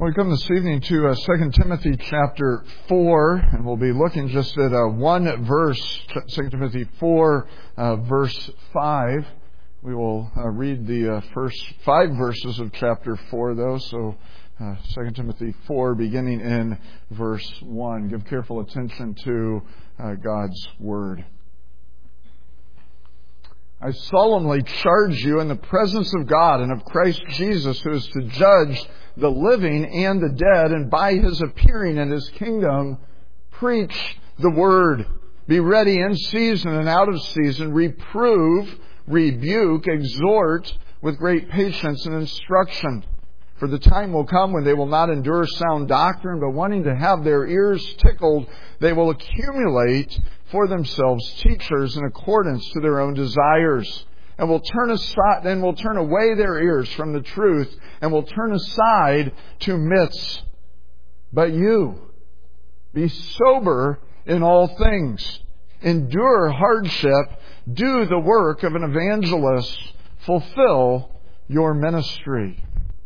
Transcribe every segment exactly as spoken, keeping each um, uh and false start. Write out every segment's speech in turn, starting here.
Well, we come this evening to uh, Second Timothy chapter four, and we'll be looking just at uh, one verse, Second Timothy four, uh, verse five. We will uh, read the uh, first five verses of chapter four, though, so uh, Second Timothy four, beginning in verse one. Give careful attention to uh, God's Word. I solemnly charge you in the presence of God and of Christ Jesus, who is to judge the living and the dead, and by His appearing in His kingdom, preach the Word. Be ready in season and out of season. Reprove, rebuke, exhort with great patience and instruction. For the time will come when they will not endure sound doctrine, but wanting to have their ears tickled, they will accumulate for themselves teachers in accordance to their own desires, and will turn aside and will turn away their ears from the truth, and will turn aside to myths. But you, be sober in all things, endure hardship, do the work of an evangelist, fulfill your ministry.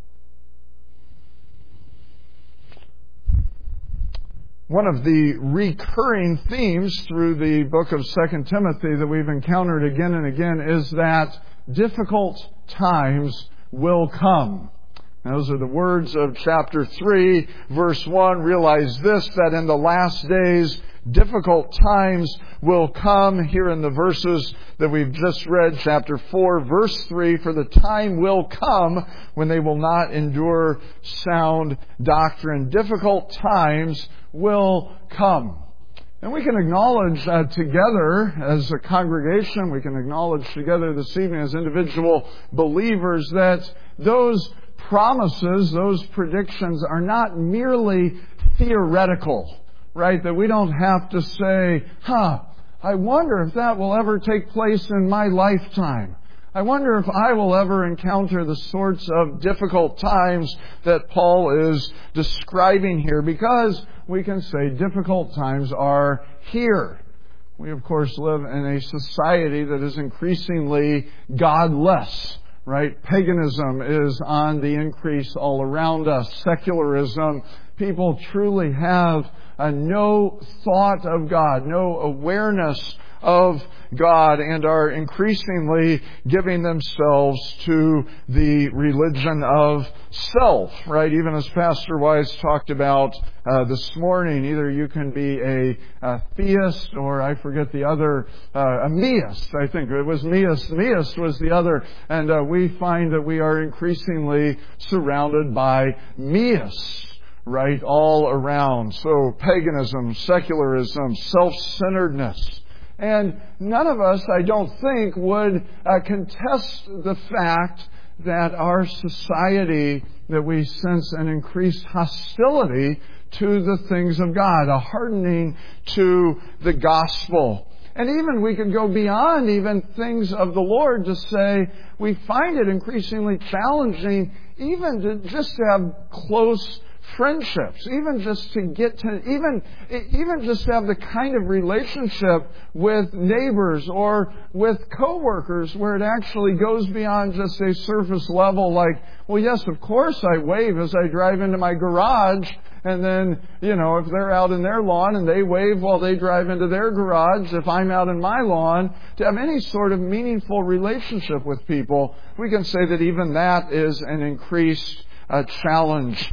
One of the recurring themes through the book of Second Timothy that we've encountered again and again is that difficult times will come. Those are the words of chapter three, verse one. Realize this, that in the last days, difficult times will come. Here in the verses that we've just read, chapter four, verse three, for the time will come when they will not endure sound doctrine. Difficult times will come. And we can acknowledge uh, together as a congregation, we can acknowledge together this evening as individual believers that those promises, those predictions are not merely theoretical, right? That we don't have to say, huh, I wonder if that will ever take place in my lifetime. I wonder if I will ever encounter the sorts of difficult times that Paul is describing here, because we can say difficult times are here. We, of course, live in a society that is increasingly godless, right? Paganism is on the increase all around us. Secularism. People truly have uh, no thought of God, no awareness of God, and are increasingly giving themselves to the religion of self, right? Even as Pastor Wise talked about uh, this morning, either you can be a, a theist, or I forget the other, uh, a meist, I think. It was meist. Meist was the other. And uh, we find that we are increasingly surrounded by meists, right, all around. So paganism, secularism, self-centeredness. And none of us, I don't think, would uh, contest the fact that our society, that we sense an increased hostility to the things of God, a hardening to the gospel. And even we could go beyond even things of the Lord to say we find it increasingly challenging even to just to have close friendships, even just to get to, even, even just to have the kind of relationship with neighbors or with coworkers where it actually goes beyond just a surface level like, well, yes, of course I wave as I drive into my garage, and then, you know, if they're out in their lawn and they wave while they drive into their garage, if I'm out in my lawn, to have any sort of meaningful relationship with people, we can say that even that is an increased uh, challenge.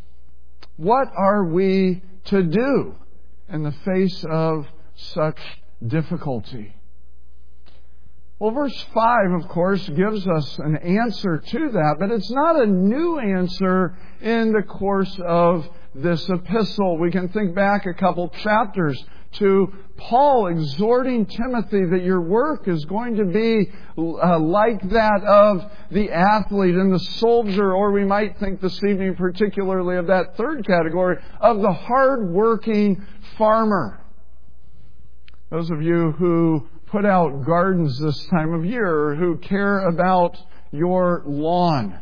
What are we to do in the face of such difficulty? Well, verse five, of course, gives us an answer to that, but it's not a new answer in the course of this epistle. We can think back a couple chapters to Paul exhorting Timothy that your work is going to be uh, like that of the athlete and the soldier, or we might think this evening particularly of that third category, of the hard-working farmer. Those of you who put out gardens this time of year, or who care about your lawn,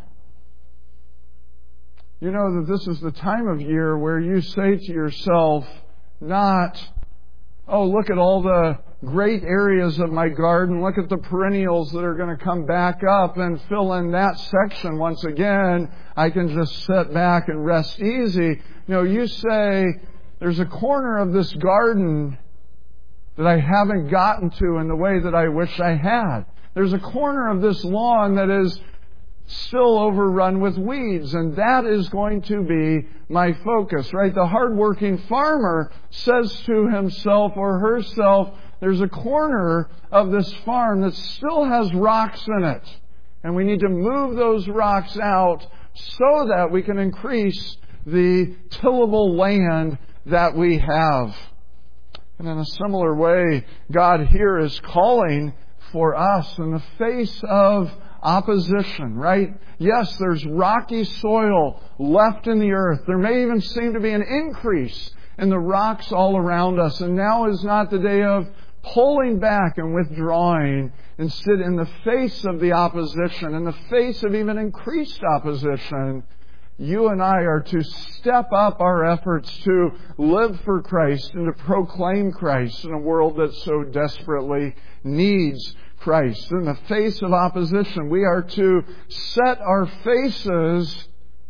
you know that this is the time of year where you say to yourself, not, oh, look at all the great areas of my garden. Look at the perennials that are going to come back up and fill in that section once again. I can just sit back and rest easy. No, you say, there's a corner of this garden that I haven't gotten to in the way that I wish I had. There's a corner of this lawn that is still overrun with weeds, and that is going to be my focus, right? The hardworking farmer says to himself or herself, there's a corner of this farm that still has rocks in it, and we need to move those rocks out so that we can increase the tillable land that we have. And in a similar way, God here is calling for us in the face of opposition, right? Yes, there's rocky soil left in the earth. There may even seem to be an increase in the rocks all around us. And now is not the day of pulling back and withdrawing. Instead, in the face of the opposition, in the face of even increased opposition, you and I are to step up our efforts to live for Christ and to proclaim Christ in a world that so desperately needs Christ. In the face of opposition, we are to set our faces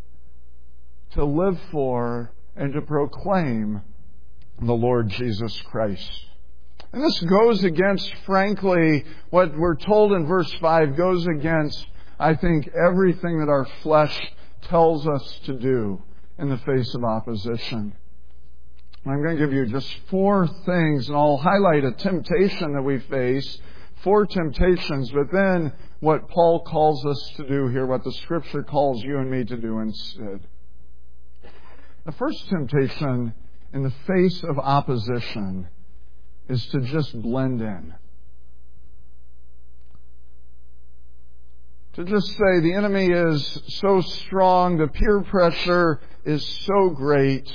to live for and to proclaim the Lord Jesus Christ. And this goes against, frankly, what we're told in verse five, goes against, I think, everything that our flesh tells us to do in the face of opposition. I'm going to give you just four things, and I'll highlight a temptation that we face, four temptations, but then what Paul calls us to do here, what the Scripture calls you and me to do instead. The first temptation in the face of opposition is to just blend in. To just say the enemy is so strong, the peer pressure is so great,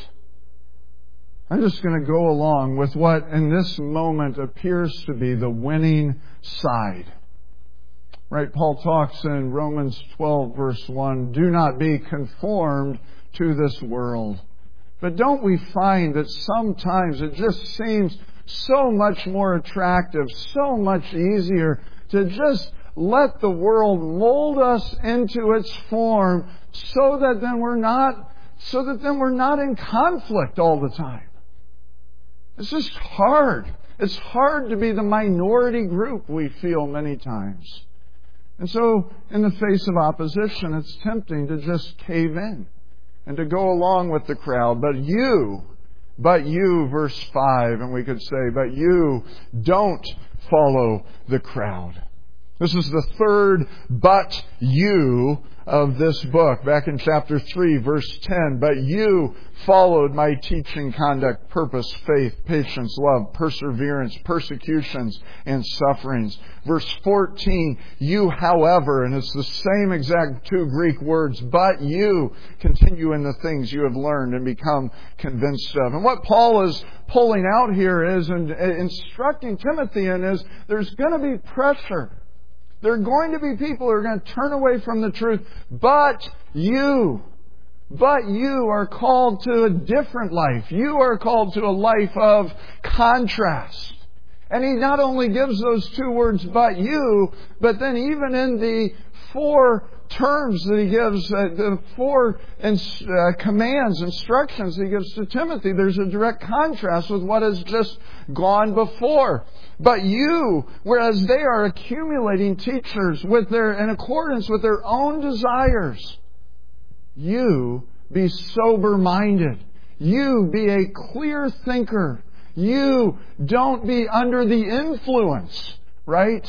I'm just going to go along with what in this moment appears to be the winning side. Right? Paul talks in Romans twelve verse one, do not be conformed to this world. But don't we find that sometimes it just seems so much more attractive, so much easier to just let the world mold us into its form so that then we're not, so that then we're not in conflict all the time. It's just hard. It's hard to be the minority group, we feel many times. And so, in the face of opposition, it's tempting to just cave in and to go along with the crowd. But you, but you, verse five, and we could say, but you don't follow the crowd. This is the third but you of this book. Back in chapter three, verse ten. But you followed my teaching, conduct, purpose, faith, patience, love, perseverance, persecutions, and sufferings. Verse fourteen. You, however, and it's the same exact two Greek words, but you continue in the things you have learned and become convinced of. And what Paul is pulling out here is, and instructing Timothy in, is there's going to be pressure. There are going to be people who are going to turn away from the truth. But you, but you are called to a different life. You are called to a life of contrast. And he not only gives those two words, but you, but then even in the four terms that he gives, uh, the four ins- uh, commands, instructions he gives to Timothy, there's a direct contrast with what has just gone before. But you, whereas they are accumulating teachers with their, in accordance with their own desires, you be sober-minded. You be a clear thinker. You don't be under the influence, right?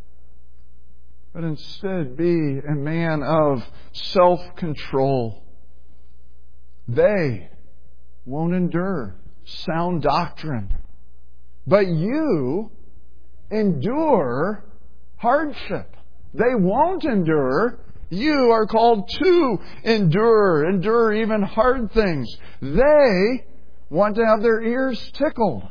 But instead be a man of self-control. They won't endure sound doctrine. But you endure hardship. They won't endure. You are called to endure. Endure even hard things. They want to have their ears tickled.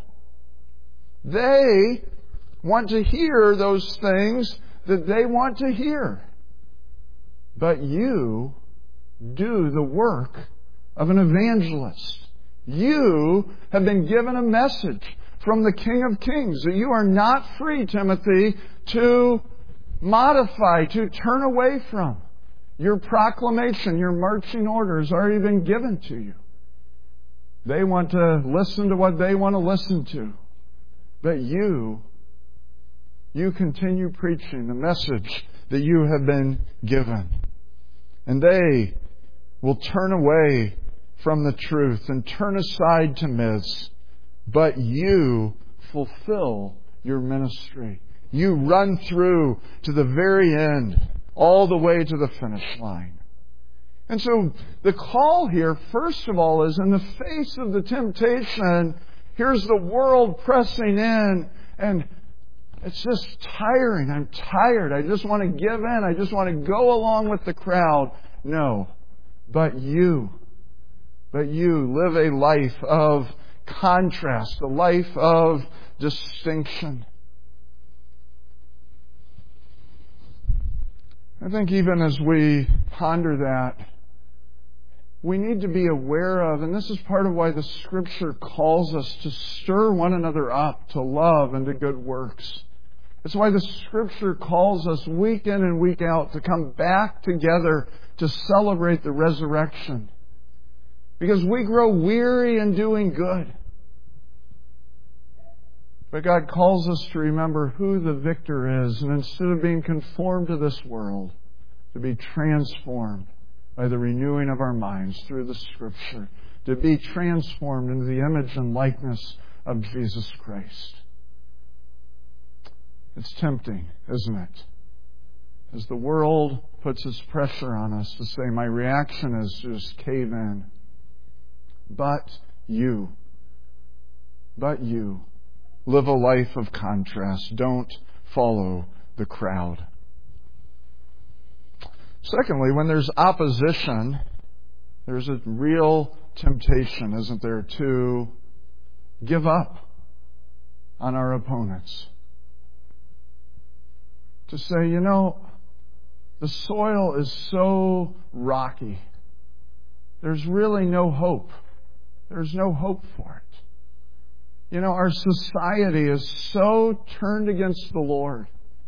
They want to hear those things that they want to hear. But you do the work of an evangelist. You have been given a message from the King of Kings. That you are not free, Timothy, to modify, to turn away from. Your proclamation, your marching orders have already been given to you. They want to listen to what they want to listen to. But you, you continue preaching the message that you have been given. And they will turn away from the truth and turn aside to myths. But you fulfill your ministry. You run through to the very end, all the way to the finish line. And so the call here, first of all, is in the face of the temptation. Here's the world pressing in, and it's just tiring. I'm tired. I just want to give in. I just want to go along with the crowd. No. But you, but you live a life of contrast, a life of distinction. I think even as we ponder that, we need to be aware of, and this is part of why the Scripture calls us to stir one another up to love and to good works. It's why the Scripture calls us week in and week out to come back together to celebrate the resurrection. Because we grow weary in doing good. But God calls us to remember who the victor is, and instead of being conformed to this world, to be transformed by the renewing of our minds through the Scripture, to be transformed into the image and likeness of Jesus Christ. It's tempting, isn't it? As the world puts its pressure on us to say, my reaction is to just cave in. But you, but you, live a life of contrast. Don't follow the crowd. Secondly, when there's opposition, there's a real temptation, isn't there, to give up on our opponents. To say, you know, the soil is so rocky. There's really no hope. There's no hope for it. You know, our society is so turned against the Lord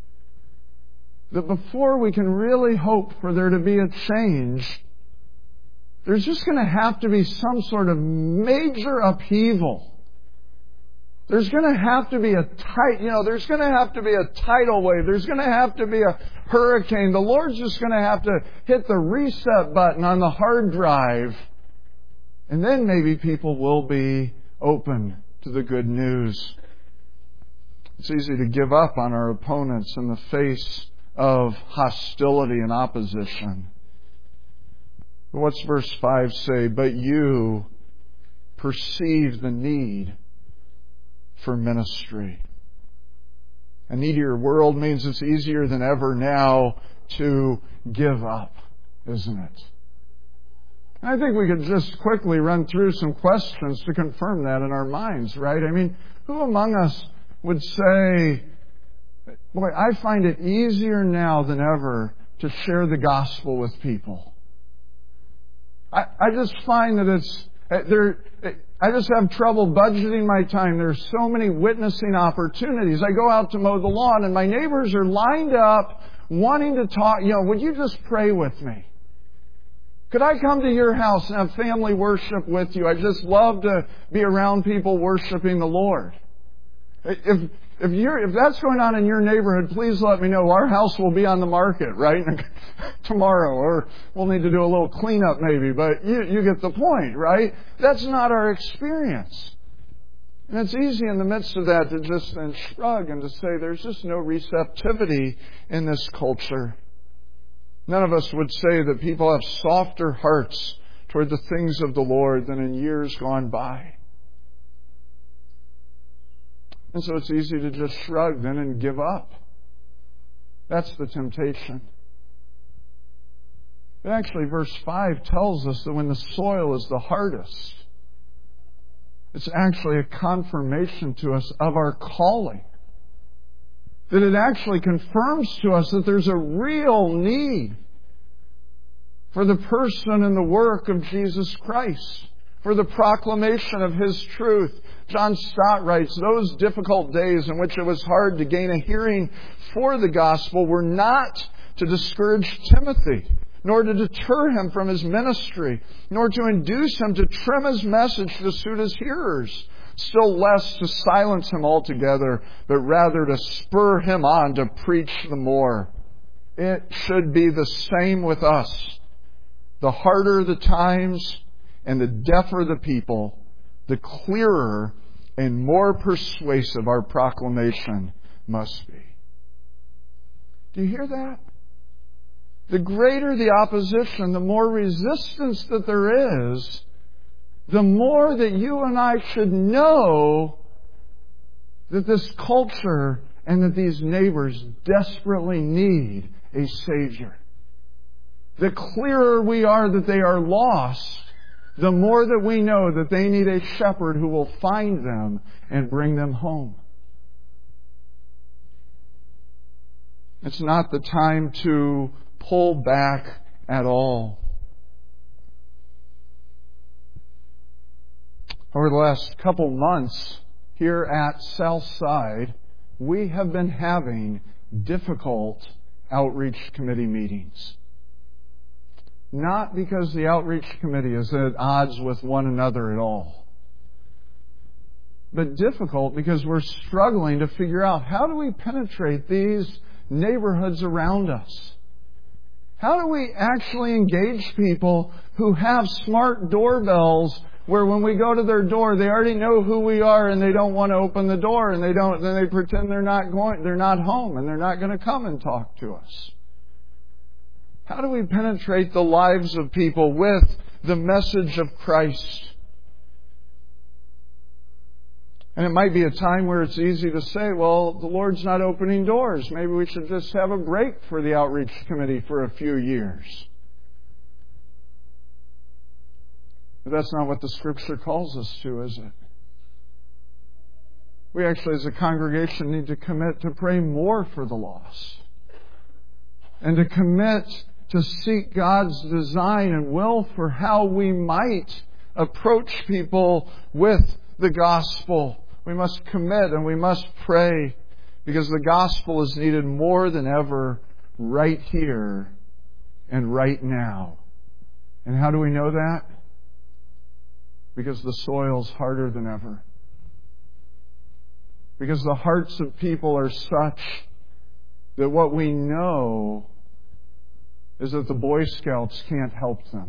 that before we can really hope for there to be a change, there's just going to have to be some sort of major upheaval. There's going to have to be a tight, you know, there's going to have to be a tidal wave. There's going to have to be a hurricane. The Lord's just going to have to hit the reset button on the hard drive. And then maybe people will be open to the good news. It's easy to give up on our opponents in the face of hostility and opposition. But what's verse five say? But you perceive the need for ministry. A needier world means it's easier than ever now to give up, isn't it? And I think we could just quickly run through some questions to confirm that in our minds, right? I mean, who among us would say, boy, I find it easier now than ever to share the gospel with people. I, I just find that it's, there, I just have trouble budgeting my time. There's so many witnessing opportunities. I go out to mow the lawn and my neighbors are lined up wanting to talk. You know, would you just pray with me? Could I come to your house and have family worship with you? I just love to be around people worshiping the Lord. If if you're if that's going on in your neighborhood, please let me know. Our house will be on the market, right? Tomorrow, or we'll need to do a little cleanup maybe, but you you get the point, right? That's not our experience. And it's easy in the midst of that to just then shrug and to say there's just no receptivity in this culture. None of us would say that people have softer hearts toward the things of the Lord than in years gone by. And so it's easy to just shrug then and give up. That's the temptation. But actually, verse five tells us that when the soil is the hardest, it's actually a confirmation to us of our calling. That it actually confirms to us that there's a real need for the person and the work of Jesus Christ, for the proclamation of His truth, John Stott writes, those difficult days in which it was hard to gain a hearing for the gospel were not to discourage Timothy, nor to deter him from his ministry, nor to induce him to trim his message to suit his hearers, still less to silence him altogether, but rather to spur him on to preach the more. It should be the same with us. The harder the times and the deafer the people, the clearer and more persuasive our proclamation must be. Do you hear that? The greater the opposition, the more resistance that there is, the more that you and I should know that this culture and that these neighbors desperately need a Savior. The clearer we are that they are lost, the more that we know that they need a shepherd who will find them and bring them home. It's not the time to pull back at all. Over the last couple months here at Southside, we have been having difficult outreach committee meetings. Not because the outreach committee is at odds with one another at all, but difficult because we're struggling to figure out how do we penetrate these neighborhoods around us. How do we actually engage people who have smart doorbells where when we go to their door, they already know who we are and they don't want to open the door and they don't, then they pretend they're not going, they're not home and they're not going to come and talk to us. How do we penetrate the lives of people with the message of Christ? And it might be a time where it's easy to say, well, the Lord's not opening doors. Maybe we should just have a break for the outreach committee for a few years. But that's not what the Scripture calls us to, is it? We actually, as a congregation, need to commit to pray more for the lost. And to commit to seek God's design and will for how we might approach people with the gospel. We must commit and we must pray because the gospel is needed more than ever right here and right now. And how do we know that? Because the soil's harder than ever. Because the hearts of people are such that what we know is that the Boy Scouts can't help them.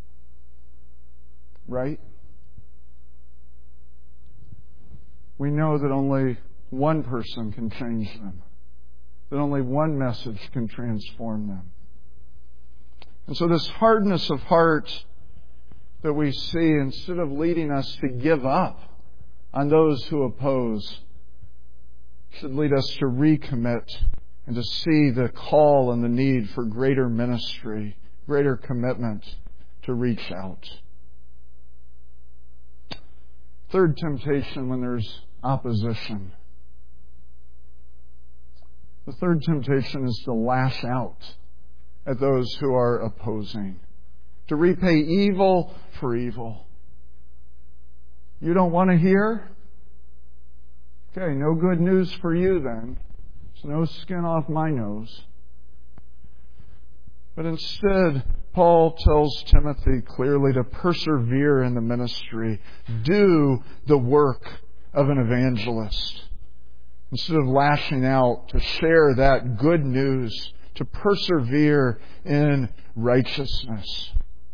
Right? We know that only one person can change them. That only one message can transform them. And so this hardness of heart that we see, instead of leading us to give up on those who oppose, should lead us to recommit and to see the call and the need for greater ministry, greater commitment to reach out. Third temptation when there's opposition. The third temptation is to lash out at those who are opposing. To repay evil for evil. You don't want to hear? Okay, no good news for you then. There's no skin off my nose. But instead, Paul tells Timothy clearly to persevere in the ministry. Do the work of an evangelist. Instead of lashing out, to share that good news, to persevere in righteousness.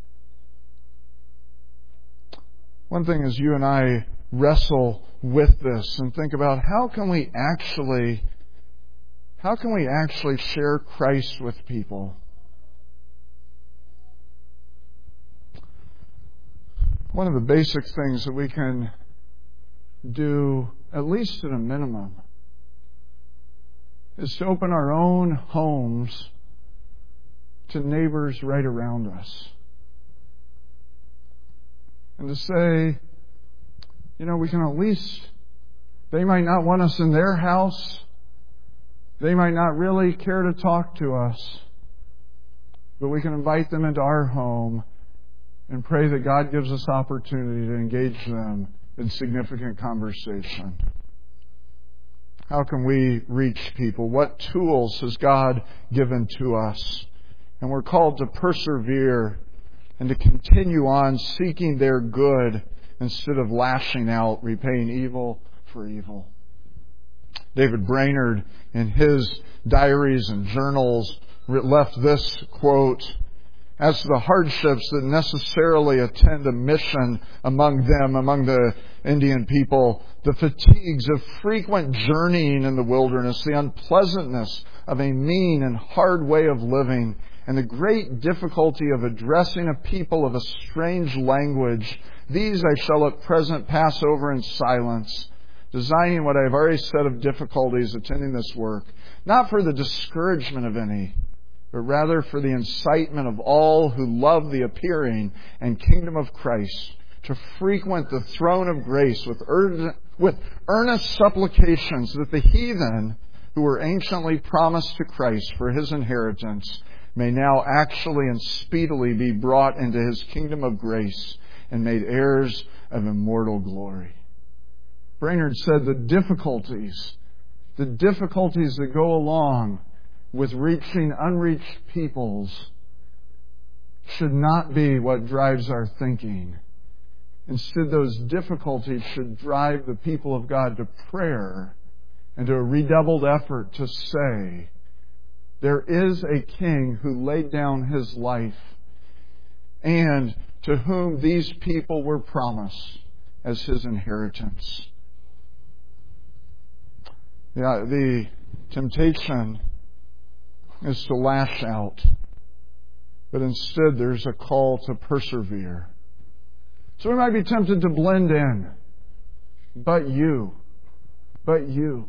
One thing is you and I wrestle with this and think about how can we actually, how can we actually share Christ with people? One of the basic things that we can do, at least at a minimum, is to open our own homes to neighbors right around us. And to say, you know, we can at least, they might not want us in their house. They might not really care to talk to us. But we can invite them into our home and pray that God gives us opportunity to engage them insignificant conversation. How can we reach people? What tools has God given to us? And we're called to persevere and to continue on seeking their good instead of lashing out, repaying evil for evil. David Brainerd, in his diaries and journals, left this quote: "As to the hardships that necessarily attend a mission among them, among the Indian people, the fatigues of frequent journeying in the wilderness, the unpleasantness of a mean and hard way of living, and the great difficulty of addressing a people of a strange language, these I shall at present pass over in silence, designing what I have already said of difficulties attending this work, not for the discouragement of any, but rather for the incitement of all who love the appearing and kingdom of Christ, to frequent the throne of grace with, ur- with earnest supplications that the heathen who were anciently promised to Christ for His inheritance may now actually and speedily be brought into His kingdom of grace and made heirs of immortal glory." Brainerd said the difficulties, the difficulties that go along with reaching unreached peoples should not be what drives our thinking. Instead, those difficulties should drive the people of God to prayer and to a redoubled effort to say, there is a King who laid down His life and to whom these people were promised as His inheritance. Yeah, the temptation is to lash out, but instead there's a call to persevere. So we might be tempted to blend in, but you, but you,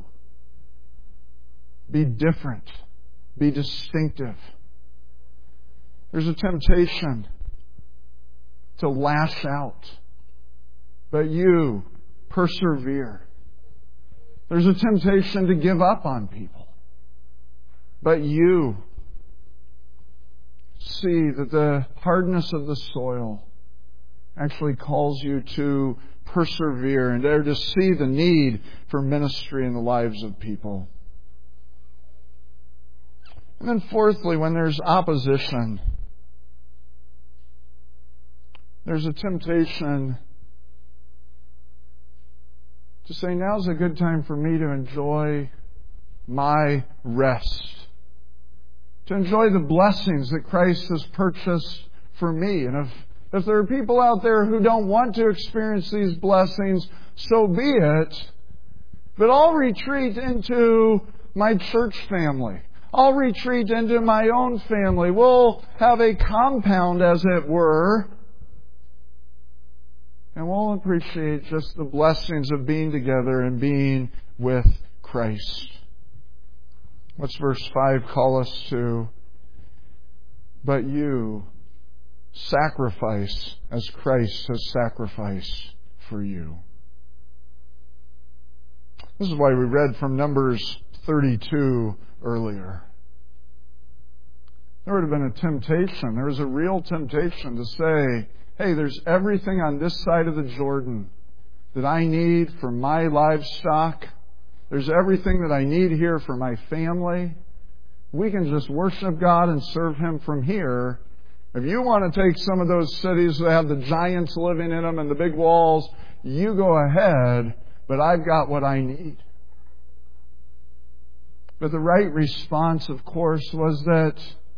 be different, be distinctive. There's a temptation to lash out, but you persevere. There's a temptation to give up on people, but you see that the hardness of the soil actually calls you to persevere and there to see the need for ministry in the lives of people. And then fourthly, when there's opposition, there's a temptation to say, now's a good time for me to enjoy my rest, to enjoy the blessings that Christ has purchased for me. And if, if there are people out there who don't want to experience these blessings, so be it. But I'll retreat into my church family. I'll retreat into my own family. We'll have a compound, as it were, and we'll appreciate just the blessings of being together and being with Christ. What's verse five call us to? But you sacrifice as Christ has sacrificed for you. This is why we read from Numbers thirty-two earlier. There would have been a temptation. There was a real temptation to say, hey, there's everything on this side of the Jordan that I need for my livestock. There's everything that I need here for my family. We can just worship God and serve Him from here. If you want to take some of those cities that have the giants living in them and the big walls, you go ahead, but I've got what I need. But the right response, of course, was that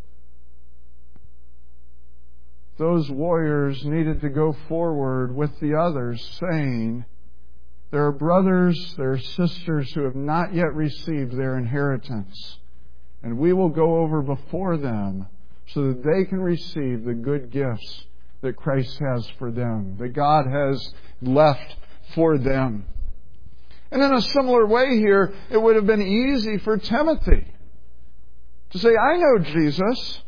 those warriors needed to go forward with the others, saying, there are brothers, there are sisters who have not yet received their inheritance. And we will go over before them so that they can receive the good gifts that Christ has for them, that God has left for them. And in a similar way here, it would have been easy for Timothy to say, I know Jesus.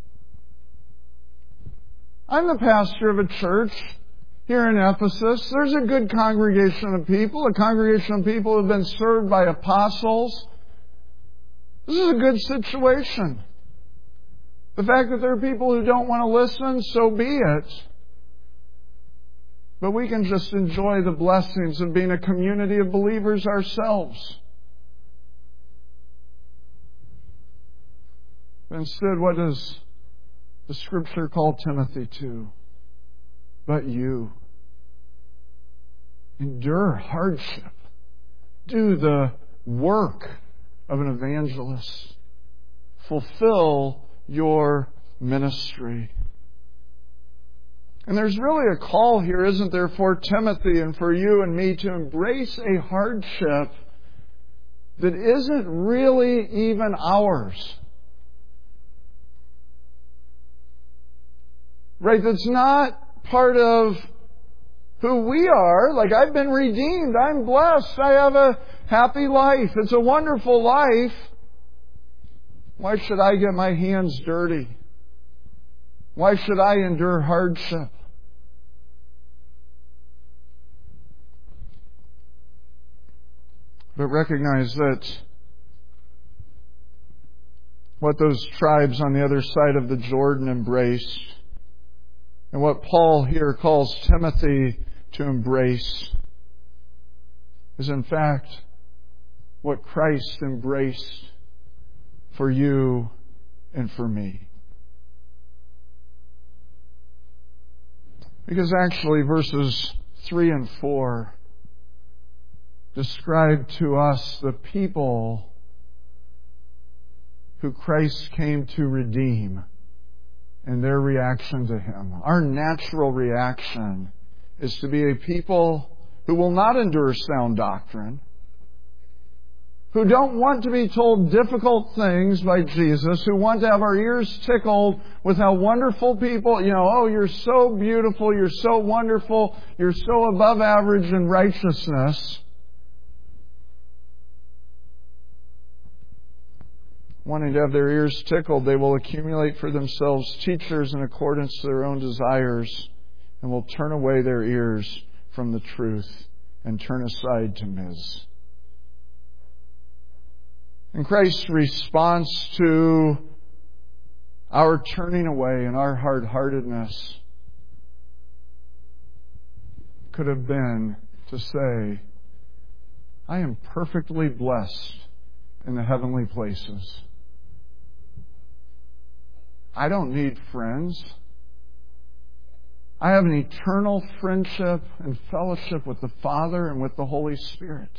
I'm the pastor of a church here in Ephesus. There's a good congregation of people, a congregation of people who have been served by apostles. This is a good situation. The fact that there are people who don't want to listen, so be it. But we can just enjoy the blessings of being a community of believers ourselves. Instead, what does the Scripture call Timothy to? But you. Endure hardship. Do the work of an evangelist. Fulfill your ministry. And there's really a call here, isn't there, for Timothy and for you and me to embrace a hardship that isn't really even ours. Right? That's not part of who we are. Like, I've been redeemed. I'm blessed. I have a happy life. It's a wonderful life. Why should I get my hands dirty? Why should I endure hardship? But recognize that what those tribes on the other side of the Jordan embraced, and what Paul here calls Timothy to embrace, is in fact what Christ embraced for you and for me. Because actually verses three and four describe to us the people who Christ came to redeem and their reaction to Him. Our natural reaction is to be a people who will not endure sound doctrine, who don't want to be told difficult things by Jesus, who want to have our ears tickled with how wonderful people, you know, oh, you're so beautiful, you're so wonderful, you're so above average in righteousness. Wanting to have their ears tickled, they will accumulate for themselves teachers in accordance to their own desires and will turn away their ears from the truth and turn aside to myths. And Christ's response to our turning away and our hard-heartedness could have been to say, I am perfectly blessed in the heavenly places. I don't need friends. I have an eternal friendship and fellowship with the Father and with the Holy Spirit.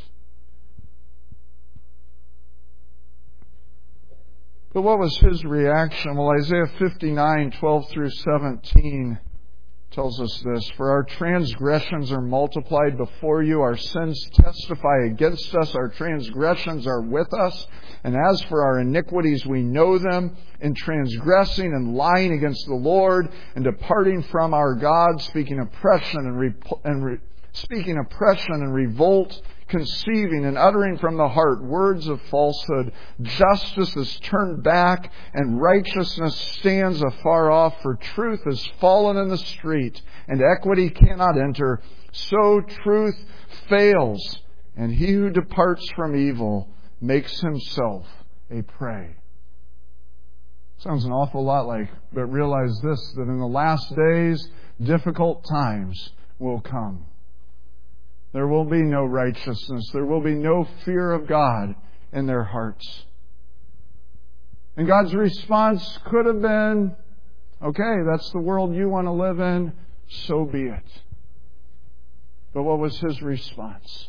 But what was his reaction? Well, Isaiah fifty-nine, twelve through seventeen tells us this. For our transgressions are multiplied before you, our sins testify against us, our transgressions are with us. And as for our iniquities, we know them, in transgressing and lying against the Lord, and departing from our God, speaking oppression and, re- and re- speaking oppression and revolt, conceiving and uttering from the heart words of falsehood. Justice is turned back and righteousness stands afar off, for truth has fallen in the street and equity cannot enter. So truth fails, and he who departs from evil makes himself a prey. Sounds an awful lot like, but realize this, that in the last days, difficult times will come. There will be no righteousness. There will be no fear of God in their hearts. And God's response could have been, okay, that's the world you want to live in, so be it. But what was his response?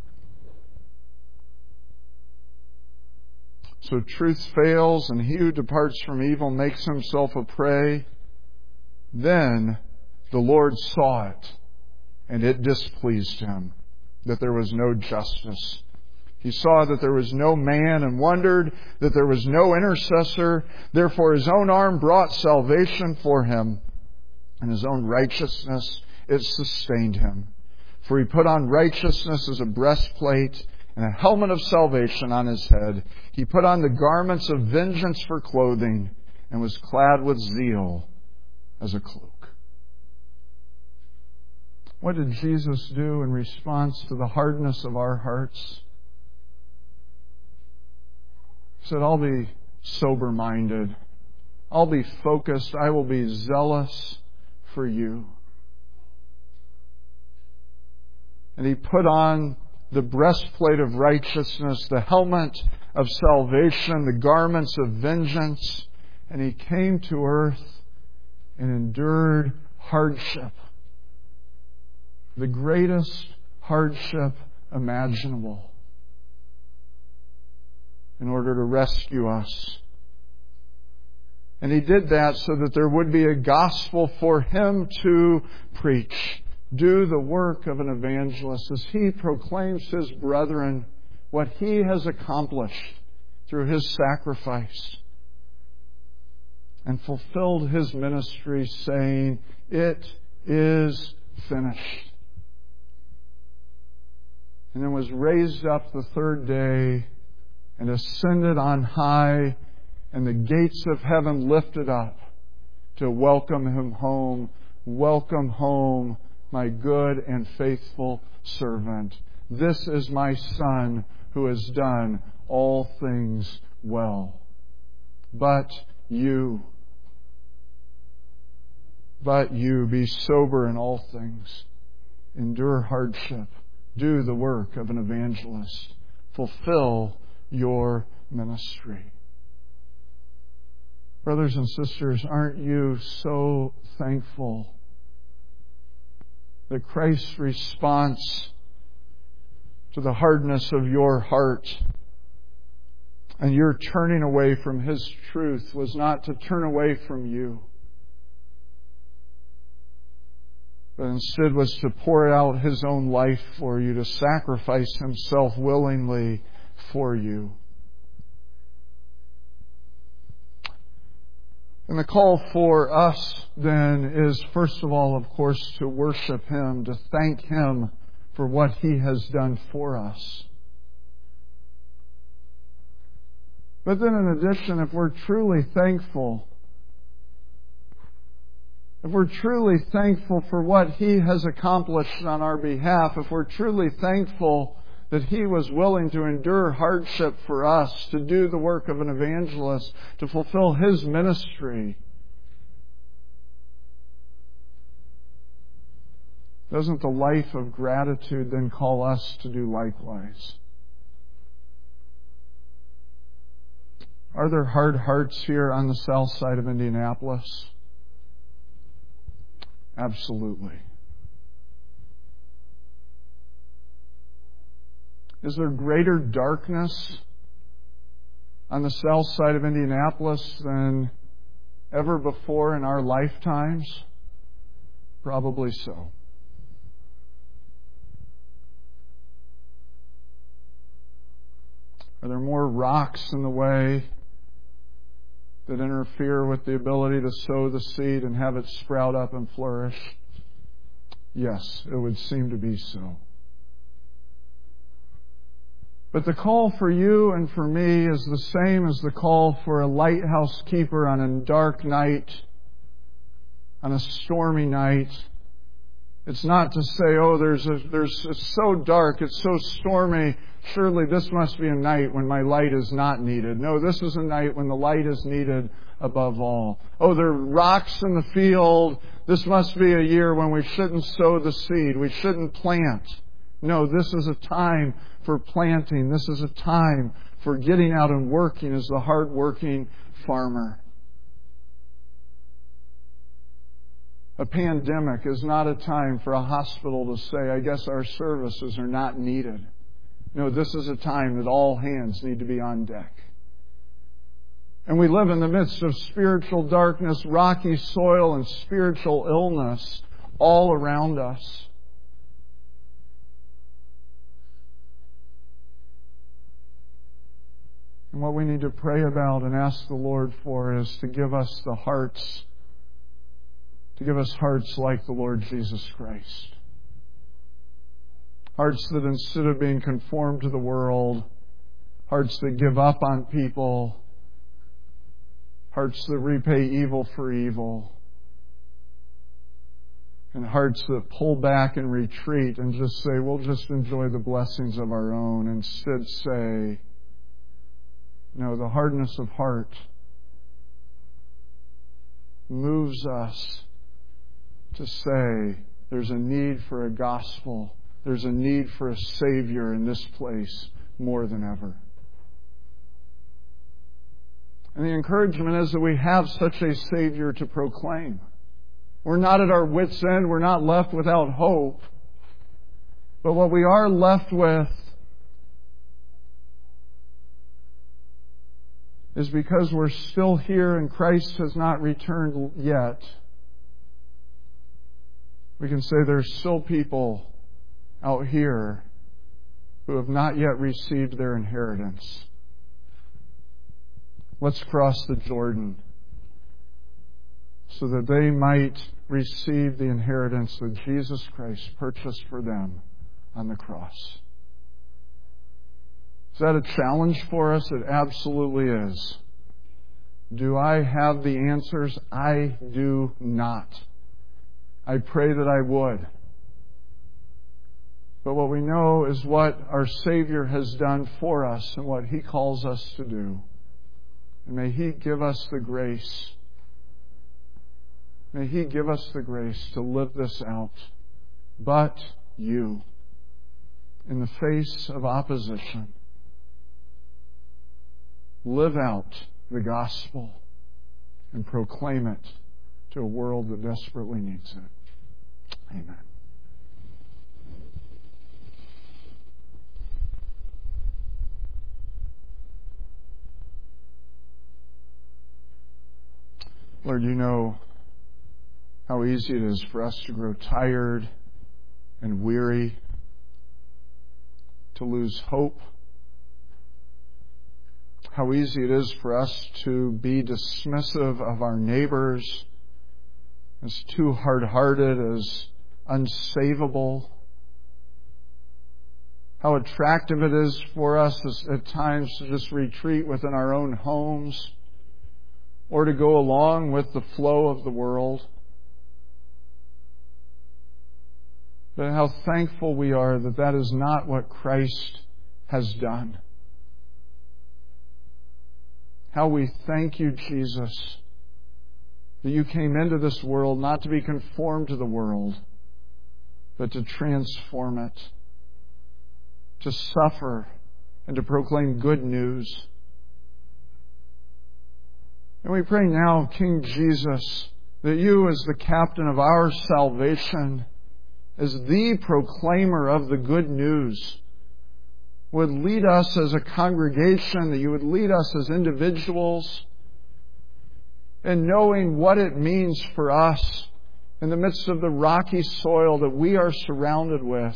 So truth fails, and he who departs from evil makes himself a prey. Then the Lord saw it, and it displeased him that there was no justice. He saw that there was no man and wondered that there was no intercessor. Therefore his own arm brought salvation for him, and his own righteousness, it sustained him. For he put on righteousness as a breastplate and a helmet of salvation on his head. He put on the garments of vengeance for clothing and was clad with zeal as a cloak. What did Jesus do in response to the hardness of our hearts? He said, I'll be sober-minded. I'll be focused. I will be zealous for you. And He put on the breastplate of righteousness, the helmet of salvation, the garments of vengeance. And He came to earth and endured hardship. The greatest hardship imaginable, in order to rescue us. And He did that so that there would be a gospel for Him to preach. Do the work of an evangelist as He proclaims His brethren what He has accomplished through His sacrifice, and fulfilled His ministry, saying, "It is finished." And then was raised up the third day and ascended on high, and the gates of heaven lifted up to welcome Him home. Welcome home, my good and faithful servant. This is my Son who has done all things well. But you, but you, be sober in all things. Endure hardship. Do the work of an evangelist. Fulfill your ministry. Brothers and sisters, aren't you so thankful that Christ's response to the hardness of your heart and your turning away from His truth was not to turn away from you, but instead was to pour out His own life for you, to sacrifice Himself willingly for you. And the call for us then is, first of all, of course, to worship Him, to thank Him for what He has done for us. But then in addition, if we're truly thankful, if we're truly thankful for what He has accomplished on our behalf, if we're truly thankful that He was willing to endure hardship for us, to do the work of an evangelist, to fulfill His ministry, doesn't the life of gratitude then call us to do likewise? Are there hard hearts here on the south side of Indianapolis? Absolutely. Is there greater darkness on the south side of Indianapolis than ever before in our lifetimes? Probably so. Are there more rocks in the way that interfere with the ability to sow the seed and have it sprout up and flourish? Yes, it would seem to be so. But the call for you and for me is the same as the call for a lighthouse keeper on a dark night, on a stormy night. It's not to say, oh, there's a, there's, it's so dark, it's so stormy, surely this must be a night when my light is not needed. No, this is a night when the light is needed above all. Oh, there are rocks in the field. This must be a year when we shouldn't sow the seed. We shouldn't plant. No, this is a time for planting. This is a time for getting out and working as the hard-working farmer. A pandemic is not a time for a hospital to say, I guess our services are not needed. No, this is a time that all hands need to be on deck. And we live in the midst of spiritual darkness, rocky soil, and spiritual illness all around us. And what we need to pray about and ask the Lord for is to give us the hearts, to give us hearts like the Lord Jesus Christ. Hearts that instead of being conformed to the world, hearts that give up on people, hearts that repay evil for evil, and hearts that pull back and retreat and just say, we'll just enjoy the blessings of our own. Instead say, no, the hardness of heart moves us to say there's a need for a gospel. there's a need for a Savior in this place more than ever. And the encouragement is that we have such a Savior to proclaim. We're not at our wits' end. We're not left without hope. But what we are left with is because we're still here and Christ has not returned yet, we can say there's still people out here who have not yet received their inheritance. Let's cross the Jordan so that they might receive the inheritance that Jesus Christ purchased for them on the cross. Is that a challenge for us? It absolutely is. Do I have the answers? I do not. I pray that I would. But what we know is what our Savior has done for us and what He calls us to do. And may He give us the grace. May He give us the grace to live this out. But you, in the face of opposition, live out the gospel and proclaim it to a world that desperately needs it. Amen. Lord, you know how easy it is for us to grow tired and weary, to lose hope. How easy it is for us to be dismissive of our neighbors as too hard-hearted, as unsavable. How attractive it is for us at times to just retreat within our own homes or to go along with the flow of the world. But how thankful we are that that is not what Christ has done. How we thank you, Jesus, that you came into this world not to be conformed to the world, but to transform it, to suffer, and to proclaim good news. And we pray now, King Jesus, that you as the captain of our salvation, as the proclaimer of the good news, would lead us as a congregation, that you would lead us as individuals in knowing what it means for us in the midst of the rocky soil that we are surrounded with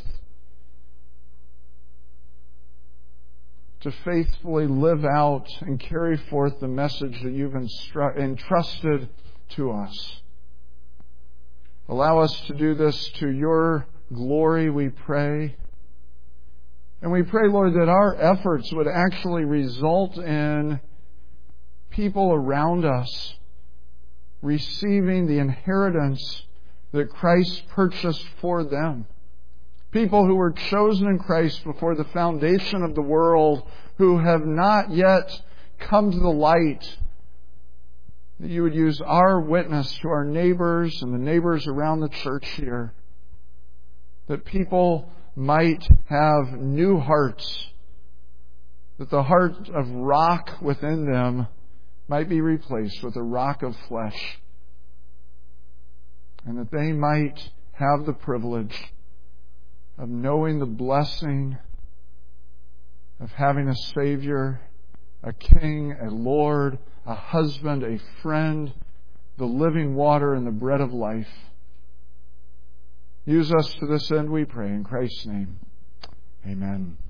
to faithfully live out and carry forth the message that you've instru- entrusted to us. Allow us to do this to your glory, we pray. And we pray, Lord, that our efforts would actually result in people around us receiving the inheritance that Christ purchased for them. People who were chosen in Christ before the foundation of the world, who have not yet come to the light. That you would use our witness to our neighbors and the neighbors around the church here. That people might have new hearts. That the heart of rock within them might be replaced with a rock of flesh. And that they might have the privilege of knowing the blessing of having a Savior, a King, a Lord, a husband, a friend, the living water and the bread of life. Use us to this end, we pray, in Christ's name. Amen.